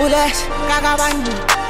bullets, Gagabani.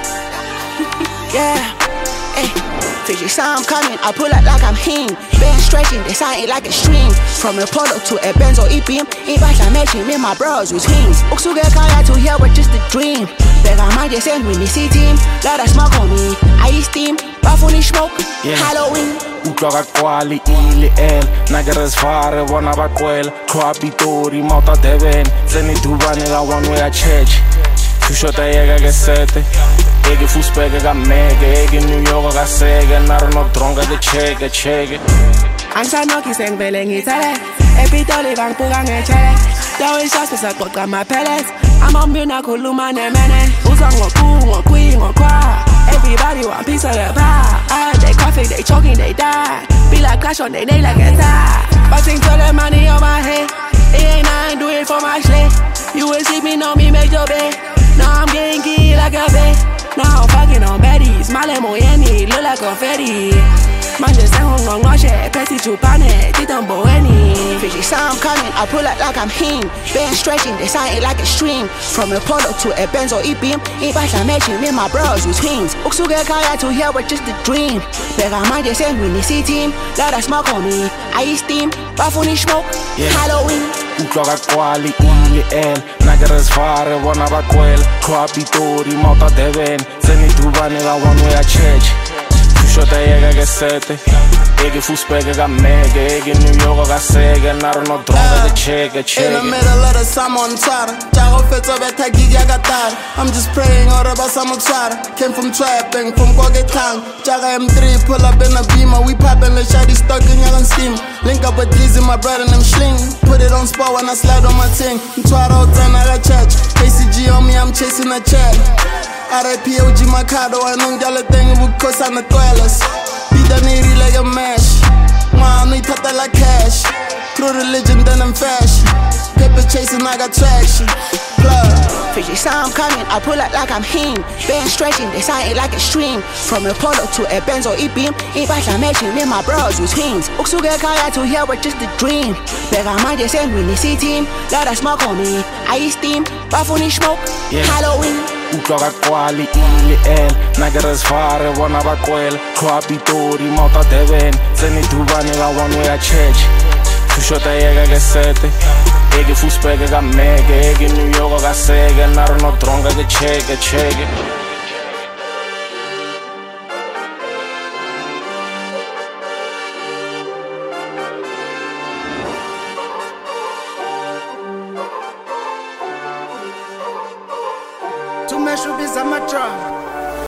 Yeah, hey, Fiji saw I'm coming, I pull up like I'm him. Been stretching, they sign it like a string. From a Polo to a Benzo E-beam, in back I'm matching me, my bros with twins. Uksuge kaya to here with just a dream. Beg I might just send when they see team. Let us smoke on me, I steam, Bafuni smoke, Halloween. Utlwa kwali ili el Nagres fare wana bakwela Kwa Pitori mauta Devon Zeni dubane ga one way a church Tushota yega ke sete Ege fuspeke ga mege Ege New York ga sege Naro no dronga de chege Ansa no kiseng vele ngitele Epitoli bang pugang echele Dawi shasta sa kotka my pellets Amambina kuluma nemene Uza ngokui ngokwa Everybody want piece of the pie. They coughing, they choking, they die. Be like clash on they nail like a tie. Busting for the money on my head. It ain't nothing, do it for my shit. You will see me, know me, make your bed. Now I'm getting key like a bed. Now I'm fucking on baddies. Male moyeni, look like confetti. Man just say hong no shit. Petty chupane, titan boeni. Fishy saw I'm coming, I pull up like I'm him. Been stretching, they sign it like a string. From a Polo to a Benzo E-beam, in back I'm matching me, my bros with twins. Uksuge kaya to here with just a dream. Beg I might just send when they see team. Let us smoke on me, I steam, Bafuni smoke, Halloween. Utlwa kwali ili el Nagres fare wana bakwela Kwa Pitori mauta Devon Zeni dubane ga one way a church Tushota yega ke sete Ege fuspeke ga mege Ege New York ga sege Naro no dronga de chege In the middle of the summer on Tara Jago fetso beta gigi agatara I'm just praying or about some Tara Came from trapping, from Kogetang Jaga M3, pull up in a beamer We poppin' the shady stuck in your steam Link up with Dizzy, my brother and them sling Put it on spot when I slide on my ting Try out time I got church ACG on me, I'm chasing a check R.I.P. OG Macado, I know y'all a thing because I'm the dwellers Beat that nitty like a mash Man, we put that like cash Through religion, then I'm fashion Paper chasing, I got traction Plug Fishy saw I'm coming, I pull up like I'm him. Been stretching, they sign it like a string. From a Polo to a Benzo E-beam, in back I'm matching me, my bros with twins. Uksuge kaya to here with just a dream. Beg I might just send when they see team. Let us smoke on me, I steam, Bafuni smoke, Halloween. Utlwa kwali ili el Nagres fare wana bakwela Kwa Pitori mauta Devon Zeni dubane ga one way a church Tushota yega ke sete Ege fuspeke ga mege Ege New York ga sege Naro no dronga de chege To mesh up is a matter.